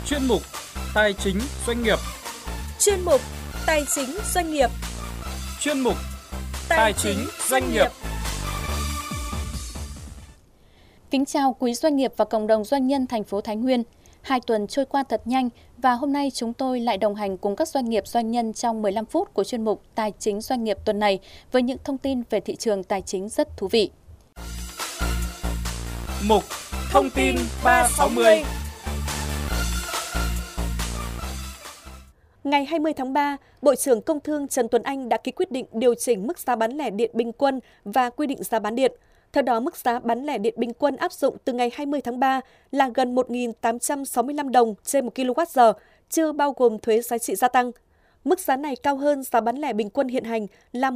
Chuyên mục Tài chính doanh nghiệp. Chuyên mục Tài chính doanh nghiệp. Chuyên mục Tài chính doanh nghiệp. Kính chào quý doanh nghiệp và cộng đồng doanh nhân thành phố Thái Nguyên. 2 tuần trôi qua thật nhanh và hôm nay chúng tôi lại đồng hành cùng các doanh nghiệp doanh nhân trong 15 phút của chuyên mục Tài chính doanh nghiệp tuần này với những thông tin về thị trường tài chính rất thú vị. Mục Thông tin 360. Ngày 20 tháng 3, Bộ trưởng Công Thương Trần Tuấn Anh đã ký quyết định điều chỉnh mức giá bán lẻ điện bình quân và quy định giá bán điện. Theo đó, mức giá bán lẻ điện bình quân áp dụng từ ngày 20 tháng 3 là gần 1.865 đồng trên 1 kWh, chưa bao gồm thuế giá trị gia tăng. Mức giá này cao hơn giá bán lẻ bình quân hiện hành là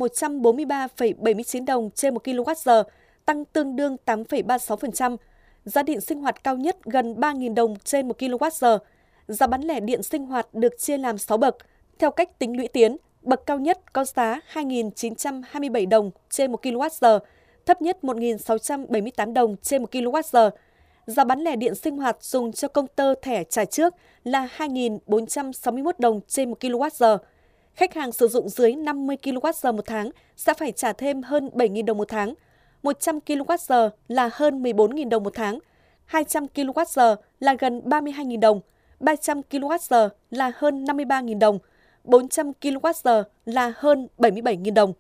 143,79 đồng trên 1 kWh, tăng tương đương 8,36%. Giá điện sinh hoạt cao nhất gần 3.000 đồng trên 1 kWh. Giá bán lẻ điện sinh hoạt được chia làm 6 bậc. Theo cách tính lũy tiến, bậc cao nhất có giá 2.927 đồng trên 1 kWh, thấp nhất 1.678 đồng trên 1 kWh. Giá bán lẻ điện sinh hoạt dùng cho công tơ thẻ trả trước là 2.461 đồng trên 1 kWh. Khách hàng sử dụng dưới 50 kWh một tháng sẽ phải trả thêm hơn 7.000 đồng một tháng. 100 kWh là hơn 14.000 đồng một tháng. 200 kWh là gần 32.000 đồng. 300 kWh là hơn 53.000 đồng. 400 kWh là hơn 77.000 đồng.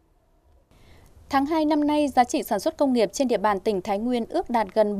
Tháng 2 năm nay, giá trị sản xuất công nghiệp trên địa bàn tỉnh Thái Nguyên ước đạt gần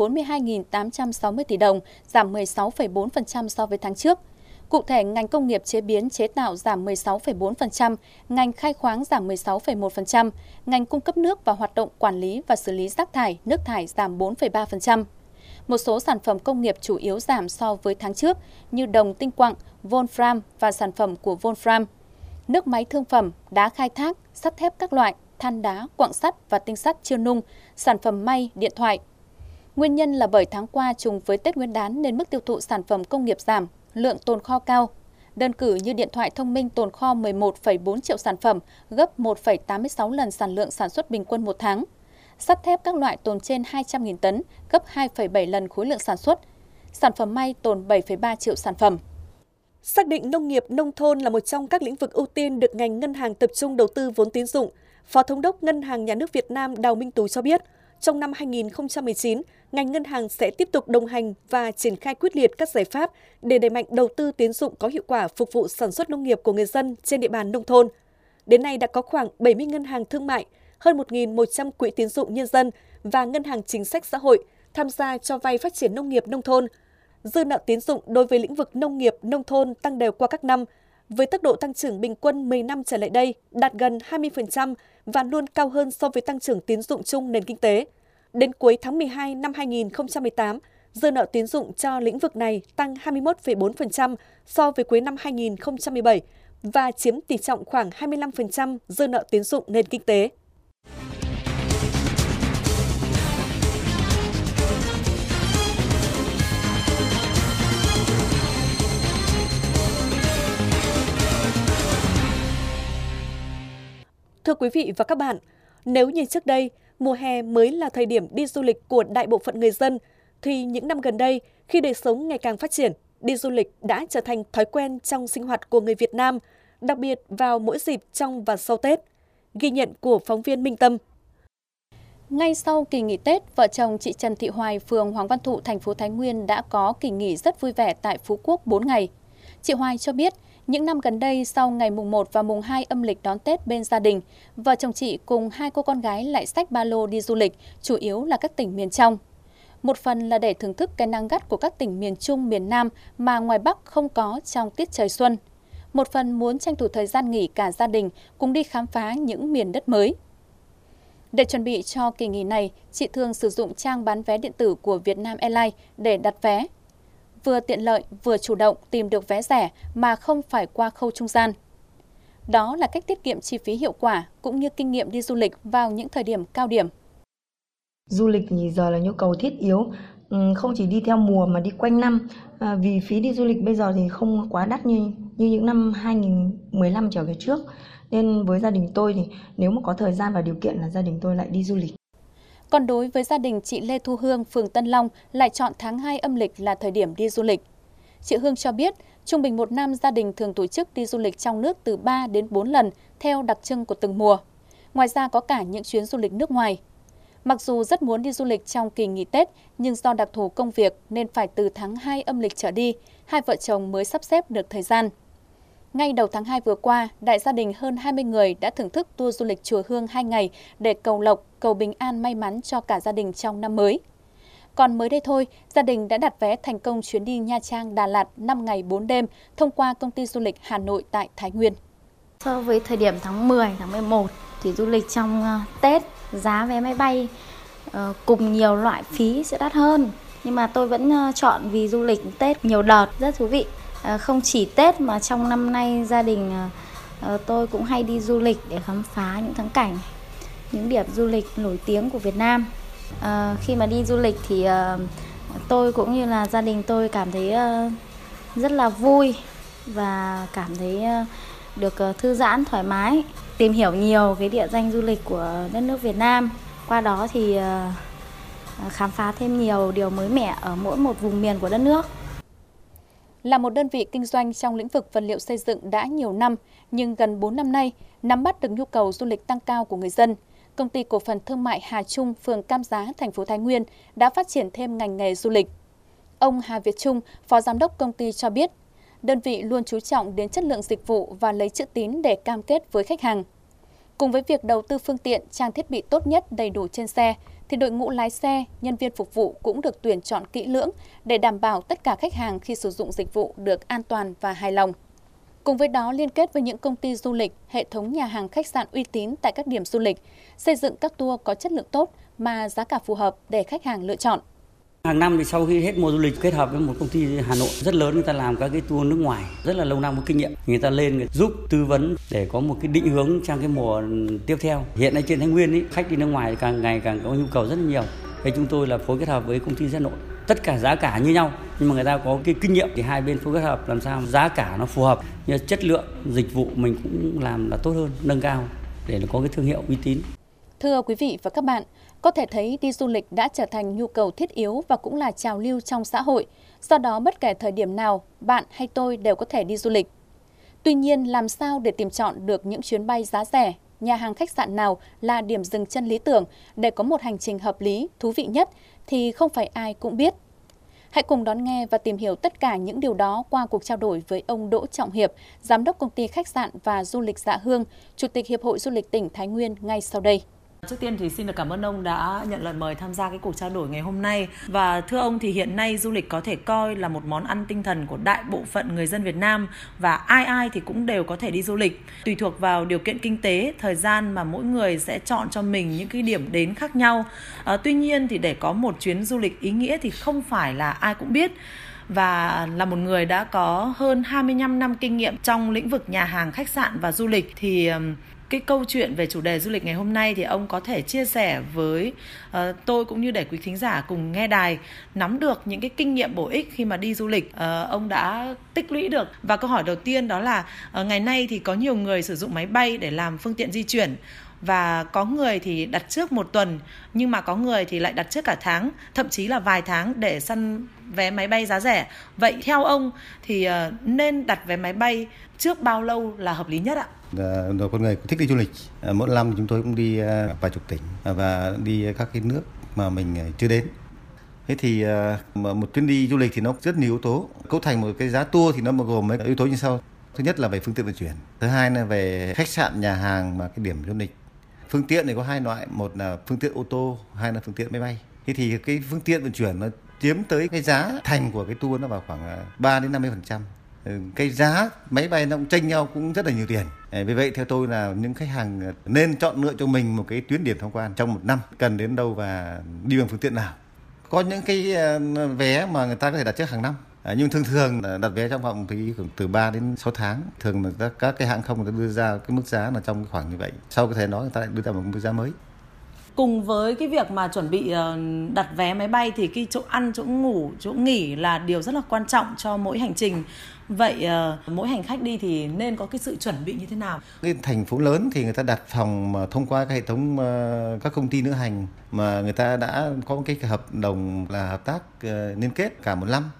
42.860 tỷ đồng, giảm 16,4% so với tháng trước. Cụ thể, ngành công nghiệp chế biến chế tạo giảm 16,4%, ngành khai khoáng giảm 16,1%, ngành cung cấp nước và hoạt động quản lý và xử lý rác thải, nước thải giảm 4,3%. Một số sản phẩm công nghiệp chủ yếu giảm so với tháng trước như đồng tinh quặng, Volfram và sản phẩm của Volfram, nước máy thương phẩm, đá khai thác, sắt thép các loại, than đá, quặng sắt và tinh sắt chưa nung, sản phẩm may, điện thoại. Nguyên nhân là bởi tháng qua trùng với Tết Nguyên đán nên mức tiêu thụ sản phẩm công nghiệp giảm, lượng tồn kho cao. Đơn cử như điện thoại thông minh tồn kho 11,4 triệu sản phẩm, gấp 1,86 lần sản lượng sản xuất bình quân một tháng. Sắt thép các loại tồn trên 200.000 tấn, gấp 2,7 lần khối lượng sản xuất. Sản phẩm may tồn 7,3 triệu sản phẩm. Xác định nông nghiệp nông thôn là một trong các lĩnh vực ưu tiên được ngành ngân hàng tập trung đầu tư vốn tín dụng. Phó Thống đốc Ngân hàng Nhà nước Việt Nam Đào Minh Tú cho biết, trong năm 2019, ngành ngân hàng sẽ tiếp tục đồng hành và triển khai quyết liệt các giải pháp để đẩy mạnh đầu tư tín dụng có hiệu quả phục vụ sản xuất nông nghiệp của người dân trên địa bàn nông thôn. Đến nay đã có khoảng 70 ngân hàng thương mại, hơn 1.100 quỹ tín dụng nhân dân và ngân hàng chính sách xã hội tham gia cho vay phát triển nông nghiệp nông thôn. Dư nợ tín dụng đối với lĩnh vực nông nghiệp nông thôn tăng đều qua các năm, với tốc độ tăng trưởng bình quân 10 năm trở lại đây đạt gần 20% và luôn cao hơn so với tăng trưởng tín dụng chung nền kinh tế. Đến cuối tháng 12 năm 2018, dư nợ tín dụng cho lĩnh vực này tăng 21,4% so với cuối năm 2017 và chiếm tỷ trọng khoảng 25% dư nợ tín dụng nền kinh tế. Thưa quý vị và các bạn, nếu như trước đây, mùa hè mới là thời điểm đi du lịch của đại bộ phận người dân, thì những năm gần đây, khi đời sống ngày càng phát triển, đi du lịch đã trở thành thói quen trong sinh hoạt của người Việt Nam, đặc biệt vào mỗi dịp trong và sau Tết. Ghi nhận của phóng viên Minh Tâm. Ngay sau kỳ nghỉ Tết, vợ chồng chị Trần Thị Hoài, phường Hoàng Văn Thụ, thành phố Thái Nguyên đã có kỳ nghỉ rất vui vẻ tại Phú Quốc 4 ngày. Chị Hoài cho biết, những năm gần đây, sau ngày mùng 1 và mùng 2 âm lịch đón Tết bên gia đình, vợ chồng chị cùng 2 cô con gái lại xách ba lô đi du lịch, chủ yếu là các tỉnh miền trong. Một phần là để thưởng thức cái nắng gắt của các tỉnh miền Trung, miền Nam mà ngoài Bắc không có trong tiết trời xuân. Một phần muốn tranh thủ thời gian nghỉ cả gia đình cùng đi khám phá những miền đất mới. Để chuẩn bị cho kỳ nghỉ này, chị thường sử dụng trang bán vé điện tử của Vietnam Airlines để đặt vé. Vừa tiện lợi, vừa chủ động tìm được vé rẻ mà không phải qua khâu trung gian. Đó là cách tiết kiệm chi phí hiệu quả cũng như kinh nghiệm đi du lịch vào những thời điểm cao điểm. Du lịch thì giờ là nhu cầu thiết yếu, không chỉ đi theo mùa mà đi quanh năm. Vì phí đi du lịch bây giờ thì không quá đắt như những năm 2015 trở về trước. Nên với gia đình tôi thì nếu mà có thời gian và điều kiện là gia đình tôi lại đi du lịch. Còn đối với gia đình chị Lê Thu Hương, phường Tân Long lại chọn tháng 2 âm lịch là thời điểm đi du lịch. Chị Hương cho biết, trung bình một năm gia đình thường tổ chức đi du lịch trong nước từ 3 đến 4 lần theo đặc trưng của từng mùa. Ngoài ra có cả những chuyến du lịch nước ngoài. Mặc dù rất muốn đi du lịch trong kỳ nghỉ Tết, nhưng do đặc thù công việc nên phải từ tháng 2 âm lịch trở đi, hai vợ chồng mới sắp xếp được thời gian. Ngay đầu tháng 2 vừa qua, đại gia đình hơn 20 người đã thưởng thức tour du lịch chùa Hương 2 ngày để cầu lộc, cầu bình an may mắn cho cả gia đình trong năm mới. Còn mới đây thôi, gia đình đã đặt vé thành công chuyến đi Nha Trang, Đà Lạt 5 ngày 4 đêm thông qua công ty du lịch Hà Nội tại Thái Nguyên. So với thời điểm tháng 10, tháng 11 thì du lịch trong Tết, giá vé máy bay cùng nhiều loại phí sẽ đắt hơn. Nhưng mà tôi vẫn chọn vì du lịch Tết nhiều đợt rất thú vị. Không chỉ Tết mà trong năm nay gia đình tôi cũng hay đi du lịch để khám phá những thắng cảnh, những điểm du lịch nổi tiếng của Việt Nam. Khi mà đi du lịch thì tôi cũng như là gia đình tôi cảm thấy rất là vui và cảm thấy được thư giãn, thoải mái, tìm hiểu nhiều cái địa danh du lịch của đất nước Việt Nam. Qua đó thì khám phá thêm nhiều điều mới mẻ ở mỗi một vùng miền của đất nước. Là một đơn vị kinh doanh trong lĩnh vực vật liệu xây dựng đã nhiều năm, nhưng gần 4 năm nay, nắm bắt được nhu cầu du lịch tăng cao của người dân, Công ty Cổ phần Thương mại Hà Trung, phường Cam Giá, thành phố Thái Nguyên đã phát triển thêm ngành nghề du lịch. Ông Hà Việt Trung, Phó Giám đốc công ty cho biết, đơn vị luôn chú trọng đến chất lượng dịch vụ và lấy chữ tín để cam kết với khách hàng. Cùng với việc đầu tư phương tiện, trang thiết bị tốt nhất đầy đủ trên xe, thì đội ngũ lái xe, nhân viên phục vụ cũng được tuyển chọn kỹ lưỡng để đảm bảo tất cả khách hàng khi sử dụng dịch vụ được an toàn và hài lòng. Cùng với đó, liên kết với những công ty du lịch, hệ thống nhà hàng khách sạn uy tín tại các điểm du lịch, xây dựng các tour có chất lượng tốt mà giá cả phù hợp để khách hàng lựa chọn. Hàng năm thì sau khi hết mùa du lịch kết hợp với một công ty Hà Nội rất lớn, người ta làm các cái tour nước ngoài rất là lâu năm có kinh nghiệm, người ta lên giúp tư vấn để có một cái định hướng trong cái mùa tiếp theo. Hiện nay trên Thái Nguyên ấy, khách đi nước ngoài càng ngày càng có nhu cầu rất là nhiều. Thế chúng tôi là phối kết hợp với công ty Hà Nội, tất cả giá cả như nhau nhưng mà người ta có cái kinh nghiệm thì hai bên phối kết hợp làm sao giá cả nó phù hợp, nhưng chất lượng dịch vụ mình cũng làm là tốt hơn, nâng cao để có cái thương hiệu uy tín. Thưa quý vị và các bạn, có thể thấy đi du lịch đã trở thành nhu cầu thiết yếu và cũng là trào lưu trong xã hội. Do đó, bất kể thời điểm nào, bạn hay tôi đều có thể đi du lịch. Tuy nhiên, làm sao để tìm chọn được những chuyến bay giá rẻ, nhà hàng khách sạn nào là điểm dừng chân lý tưởng để có một hành trình hợp lý, thú vị nhất thì không phải ai cũng biết. Hãy cùng đón nghe và tìm hiểu tất cả những điều đó qua cuộc trao đổi với ông Đỗ Trọng Hiệp, Giám đốc Công ty Khách sạn và Du lịch Dạ Hương, Chủ tịch Hiệp hội Du lịch tỉnh Thái Nguyên ngay sau đây. Trước tiên thì xin được cảm ơn ông đã nhận lời mời tham gia cái cuộc trao đổi ngày hôm nay. Và thưa ông thì hiện nay du lịch có thể coi là một món ăn tinh thần của đại bộ phận người dân Việt Nam và ai thì cũng đều có thể đi du lịch. Tùy thuộc vào điều kiện kinh tế, thời gian mà mỗi người sẽ chọn cho mình những cái điểm đến khác nhau. Tuy nhiên thì để có một chuyến du lịch ý nghĩa thì không phải là ai cũng biết. Và là một người đã có hơn 25 năm kinh nghiệm trong lĩnh vực nhà hàng, khách sạn và du lịch thì cái câu chuyện về chủ đề du lịch ngày hôm nay thì ông có thể chia sẻ với tôi cũng như để quý thính giả cùng nghe đài nắm được những cái kinh nghiệm bổ ích khi mà đi du lịch ông đã tích lũy được. Và câu hỏi đầu tiên đó là ngày nay thì có nhiều người sử dụng máy bay để làm phương tiện di chuyển. Và có người thì đặt trước 1 tuần, nhưng mà có người thì lại đặt trước cả tháng, thậm chí là vài tháng để săn vé máy bay giá rẻ. Vậy theo ông thì nên đặt vé máy bay trước bao lâu là hợp lý nhất ạ? Con người thích đi du lịch, mỗi năm chúng tôi cũng đi vài chục tỉnh và đi các cái nước mà mình chưa đến. Thế thì một chuyến đi du lịch thì nó rất nhiều yếu tố, cấu thành một cái giá tour thì nó gồm mấy yếu tố như sau. Thứ nhất là về phương tiện vận chuyển, thứ hai là về khách sạn, nhà hàng và cái điểm du lịch. Phương tiện này có 2 loại, một là phương tiện ô tô, hai là phương tiện máy bay. Thế thì cái phương tiện vận chuyển nó chiếm tới cái giá thành của cái tour nó vào khoảng 3 đến 50%. Cái giá máy bay nó cũng chênh nhau cũng rất là nhiều tiền. Vì vậy theo tôi là những khách hàng nên chọn lựa cho mình một cái tuyến điểm tham quan trong 1 năm, cần đến đâu và đi bằng phương tiện nào. Có những cái vé mà người ta có thể đặt trước hàng năm. Nhưng thường đặt vé trong vòng từ 3 đến 6 tháng. Thường là các cái hãng không người ta đưa ra cái mức giá là trong cái khoảng như vậy. Sau cái thời đó người ta lại đưa ra một mức giá mới. Cùng với cái việc mà chuẩn bị đặt vé máy bay thì cái chỗ ăn, chỗ ngủ, chỗ nghỉ là điều rất là quan trọng cho mỗi hành trình. Vậy mỗi hành khách đi thì nên có cái sự chuẩn bị như thế nào? Cái thành phố lớn thì người ta đặt phòng mà thông qua cái hệ thống các công ty lữ hành mà người ta đã có một cái hợp đồng là hợp tác liên kết cả 1 năm.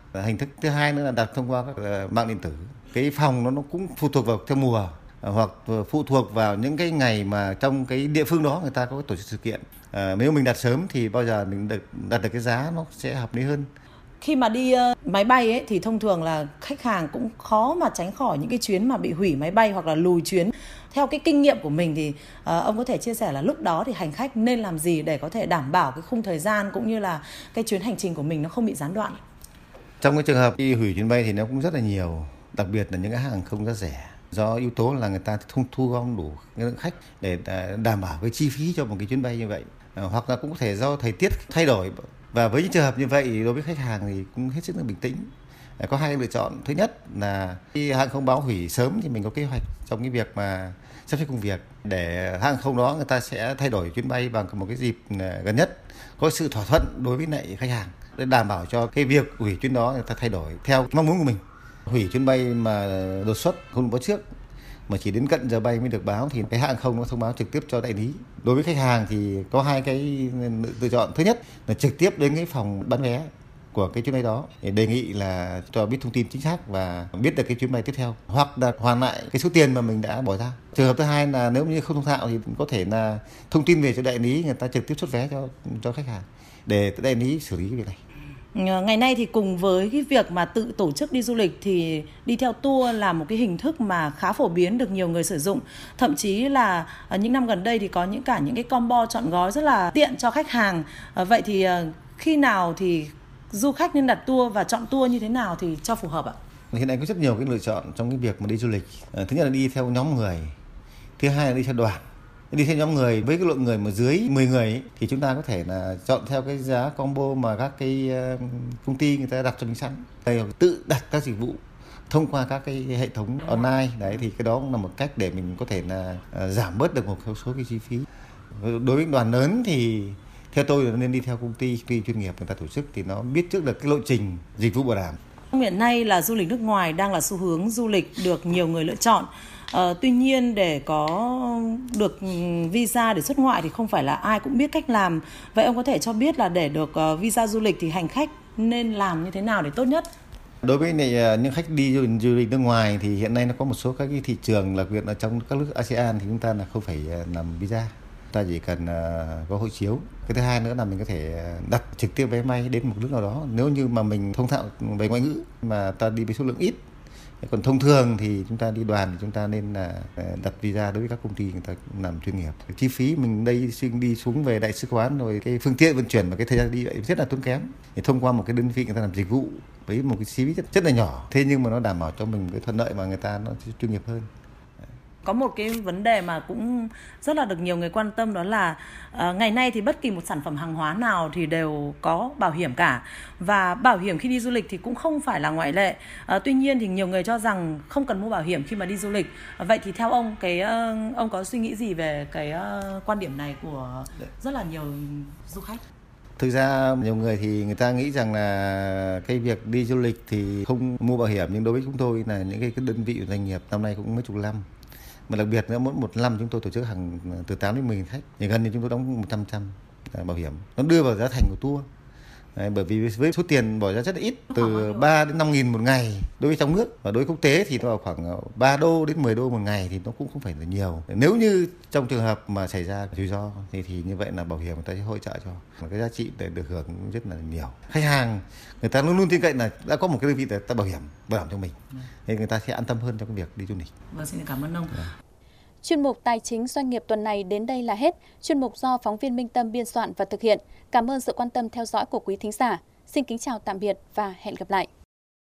Hình thức thứ hai nữa là đặt thông qua các mạng điện tử. Cái phòng nó cũng phụ thuộc vào theo mùa hoặc phụ thuộc vào những cái ngày mà trong cái địa phương đó người ta có tổ chức sự kiện. Nếu mình đặt sớm thì bao giờ mình đặt được cái giá nó sẽ hợp lý hơn. Khi mà đi máy bay ấy, thì thông thường là khách hàng cũng khó mà tránh khỏi những cái chuyến mà bị hủy máy bay hoặc là lùi chuyến. Theo cái kinh nghiệm của mình thì ông có thể chia sẻ là lúc đó thì hành khách nên làm gì để có thể đảm bảo cái khung thời gian cũng như là cái chuyến hành trình của mình nó không bị gián đoạn? Trong cái trường hợp đi hủy chuyến bay thì nó cũng rất là nhiều, đặc biệt là những cái hãng hàng không giá rẻ. Do yếu tố là người ta không thu gom đủ lượng khách để đảm bảo cái chi phí cho một cái chuyến bay như vậy. Hoặc là cũng có thể do thời tiết thay đổi. Và với những trường hợp như vậy đối với khách hàng thì cũng hết sức là bình tĩnh. Có hai lựa chọn. Thứ nhất là khi hãng không báo hủy sớm thì mình có kế hoạch trong cái việc mà sắp xếp công việc để hãng không đó người ta sẽ thay đổi chuyến bay bằng một cái dịp gần nhất, có sự thỏa thuận đối với lại khách hàng để đảm bảo cho cái việc hủy chuyến đó người ta thay đổi theo mong muốn của mình. Hủy chuyến bay mà đột xuất không báo trước mà chỉ đến cận giờ bay mới được báo thì cái hãng không nó thông báo trực tiếp cho đại lý. Đối với khách hàng thì có hai cái lựa chọn. Thứ nhất là trực tiếp đến cái phòng bán vé của cái chuyến bay đó để đề nghị là cho biết thông tin chính xác và biết được cái chuyến bay tiếp theo, hoặc là hoàn lại cái số tiền mà mình đã bỏ ra. Trường hợp thứ hai là nếu như không thông thạo thì có thể là thông tin về cho đại lý, người ta trực tiếp xuất vé cho khách hàng để đại lý xử lý cái việc này. Ngày nay thì cùng với cái việc mà tự tổ chức đi du lịch thì đi theo tour là một cái hình thức mà khá phổ biến được nhiều người sử dụng. Thậm chí là những năm gần đây thì có những cái combo chọn gói rất là tiện cho khách hàng. Vậy thì khi nào thì du khách nên đặt tour và chọn tour như thế nào thì cho phù hợp ạ? Hiện nay có rất nhiều cái lựa chọn trong cái việc mà đi du lịch. Thứ nhất là đi theo nhóm người, thứ hai là đi theo đoàn. Đi theo nhóm người với cái lượng người mà dưới 10 người ấy, thì chúng ta có thể là chọn theo cái giá combo mà các cái công ty người ta đặt cho mình sẵn. Hay tự đặt các dịch vụ thông qua các cái hệ thống online. Đấy thì cái đó cũng là một cách để mình có thể là giảm bớt được một số cái chi phí. Đối với đoàn lớn thì theo tôi là nên đi theo công ty chuyên nghiệp người ta tổ chức thì nó biết trước được cái lộ trình dịch vụ bảo đảm. Hiện nay là du lịch nước ngoài đang là xu hướng du lịch được nhiều người lựa chọn. Tuy nhiên để có được visa để xuất ngoại thì không phải là ai cũng biết cách làm. Vậy ông có thể cho biết là để được visa du lịch thì hành khách nên làm như thế nào để tốt nhất? Đối với những khách đi du lịch nước ngoài thì hiện nay nó có một số các cái thị trường, đặc biệt là trong các nước ASEAN thì chúng ta là không phải làm visa. Ta chỉ cần có hộ chiếu. Cái thứ hai nữa là mình có thể đặt trực tiếp vé máy đến một nước nào đó. Nếu như mà mình thông thạo về ngoại ngữ mà ta đi với số lượng ít. Còn thông thường thì chúng ta đi đoàn thì chúng ta nên là đặt visa đối với các công ty người ta làm chuyên nghiệp. Chi phí mình đi xuống về đại sứ quán rồi cái phương tiện vận chuyển và cái thời gian đi vậy rất là tốn kém. Thì thông qua một cái đơn vị người ta làm dịch vụ với một cái chi phí rất là nhỏ. Thế nhưng mà nó đảm bảo cho mình cái thuận lợi mà người ta nó chuyên nghiệp hơn. Có một cái vấn đề mà cũng rất là được nhiều người quan tâm, đó là ngày nay thì bất kỳ một sản phẩm hàng hóa nào thì đều có bảo hiểm cả. Và bảo hiểm khi đi du lịch thì cũng không phải là ngoại lệ. Tuy nhiên thì nhiều người cho rằng không cần mua bảo hiểm khi mà đi du lịch. Vậy thì theo ông, ông có suy nghĩ gì về cái quan điểm này của rất là nhiều du khách? Thực ra nhiều người thì người ta nghĩ rằng là cái việc đi du lịch thì không mua bảo hiểm, nhưng đối với chúng tôi là những cái đơn vị doanh nghiệp năm nay cũng mấy chục năm. Mà đặc biệt nữa mỗi một năm chúng tôi tổ chức hàng từ 8 đến 10 khách, thì gần như chúng tôi đóng 100% bảo hiểm. Nó đưa vào giá thành của tour. Đấy, bởi vì với số tiền bỏ ra rất là ít, từ 3 đến 5 nghìn một ngày đối với trong nước, và đối với quốc tế thì nó vào khoảng 3 đô đến 10 đô một ngày thì nó cũng không phải là nhiều. Nếu như trong trường hợp mà xảy ra rủi ro thì như vậy là bảo hiểm người ta sẽ hỗ trợ cho, mà cái giá trị để được hưởng rất là nhiều. Khách hàng người ta luôn luôn tin cậy là đã có một cái đơn vị để ta bảo đảm cho mình, thì người ta sẽ an tâm hơn trong cái việc đi du lịch. Vâng, xin cảm ơn ông. Chuyên mục Tài chính Doanh nghiệp tuần này đến đây là hết. Chuyên mục do phóng viên Minh Tâm biên soạn và thực hiện. Cảm ơn sự quan tâm theo dõi của quý thính giả. Xin kính chào tạm biệt và hẹn gặp lại.